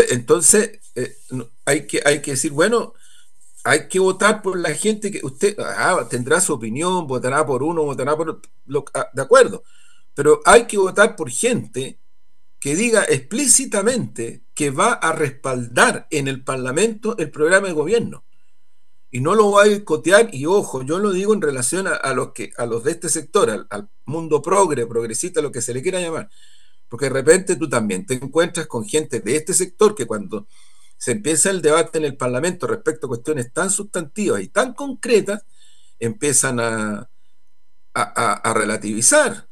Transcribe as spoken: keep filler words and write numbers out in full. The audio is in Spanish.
Entonces, eh, no- hay que, hay que decir, bueno, hay que votar por la gente que usted ah, tendrá su opinión, votará por uno, votará por lo, ah, de acuerdo, pero hay que votar por gente que diga explícitamente que va a respaldar en el Parlamento el programa de gobierno y no lo va a boicotear. Y ojo, yo lo digo en relación a, a los que a los de este sector, al, al mundo progre, progresista, lo que se le quiera llamar, porque de repente tú también te encuentras con gente de este sector que cuando se empieza el debate en el Parlamento respecto a cuestiones tan sustantivas y tan concretas, empiezan a, a, a, a relativizar.